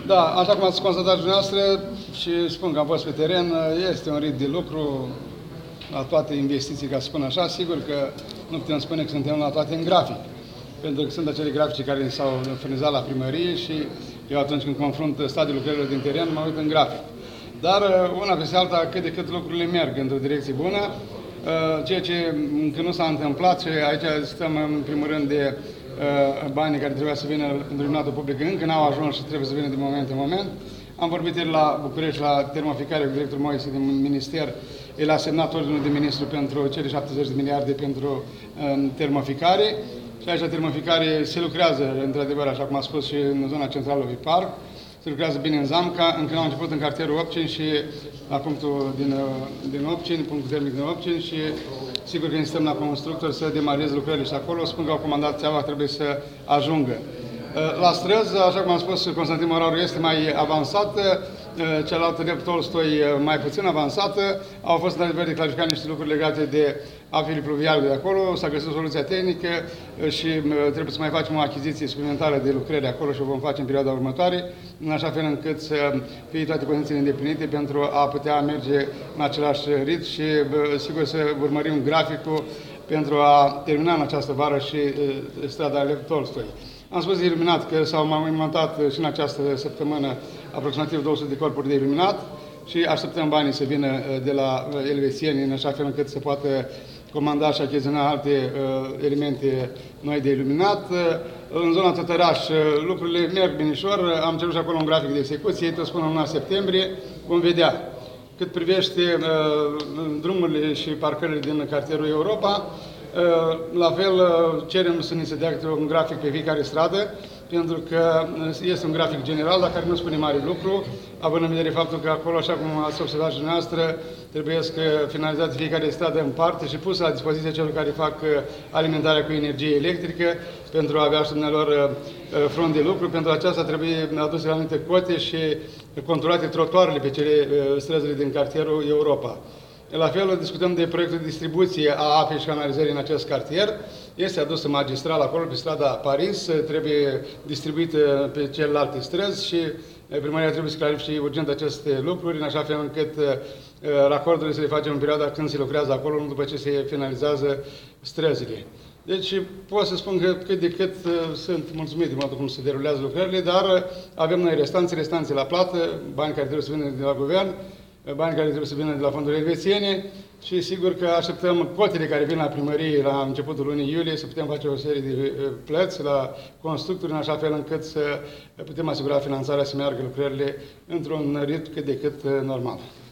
Da, așa cum ați constatat dumneavoastră și spun că am fost pe teren, este un ritm de lucru la toate investiții, ca să spun așa. Sigur că nu putem spune că suntem la toate în grafic, pentru că sunt acele grafice care s-au furnizat la primărie și eu atunci când confrunt stadiul lucrărilor din teren, mă uit în grafic. Dar una peste alta, cât de cât lucrurile merg într-o direcție bună, ceea ce încă nu s-a întâmplat și aici stăm în primul rând de banii care trebuia să vină pentru iluminatul public, încă n-au ajuns și trebuie să vină de moment în moment. Am vorbit ieri la București, la termoficare, cu directorul Moise din minister. El a semnat ordinul de ministru pentru cele 70 de miliarde pentru termoficare. Și aici la termoficare se lucrează, într-adevăr, așa cum a spus, și în zona centrală lui Parc. Se lucrează bine în Zamca, încă n-au început în cartierul Opcin și la punctul din Opcin, punctul termic din Opcin și sigur că insistăm la constructor să demareze lucrările și acolo. Spun că au comandat țeava, trebuie să ajungă. La străzi, așa cum am spus, Constantin Moraru este mai avansată, cealaltă drept Tolstoi mai puțin avansată. Au fost într-adevăr de clarificat niște lucruri legate de apele pluviale de acolo, s-a găsit o soluție tehnică și trebuie să mai facem o achiziție suplimentară de lucrări acolo și o vom face în perioada următoare, în așa fel încât să fie toate condițiile îndeplinite pentru a putea merge în același ritm și sigur să urmărim graficul pentru a termina în această vară și strada Lev Tolstoi. Am spus de iluminat că s-au mai montat și în această săptămână aproximativ 200 de corpuri de iluminat și așteptăm banii să vină de la elvețieni în așa fel încât să poată comanda și achiziționa alte elemente noi de iluminat. În zona Tătăraș lucrurile merg binișor, am cerut și acolo un grafic de execuție, tot spun în luna septembrie, vom vedea. Cât privește drumurile și parcările din cartierul Europa, la fel cerem să ni se dea un grafic pe fiecare stradă, pentru că este un grafic general, dar care nu spune mare lucru, având în vedere faptul că acolo, așa cum ați observat și dumneavoastră, trebuie să finalizate fiecare stradă în parte și pusă la dispoziția celor care fac alimentarea cu energie electrică pentru a avea și dumnealor front de lucru. Pentru aceasta trebuie aduse la anumite cote și controlate trotuarele pe cele străzile din cartierul Europa. La fel, discutăm de proiectul de distribuție a apei și canalizării în acest cartier. Este adusă magistral acolo, pe strada Paris, trebuie distribuită pe celelalte străzi și primăria trebuie să clarifice urgent aceste lucruri, în așa fel încât racordurile să le facem în perioada când se lucrează acolo, nu după ce se finalizează străzile. Deci pot să spun că cât de cât sunt mulțumit de modul cum se derulează lucrările, dar avem noi restanțe la plată, bani care trebuie să vină de la guvern, bani care trebuie să vină de la fondurile elvețiene și sigur că așteptăm cotele care vin la primărie la începutul lunii iulie să putem face o serie de plăți la constructori în așa fel încât să putem asigura finanțarea să meargă lucrările într-un ritm cât de cât normal.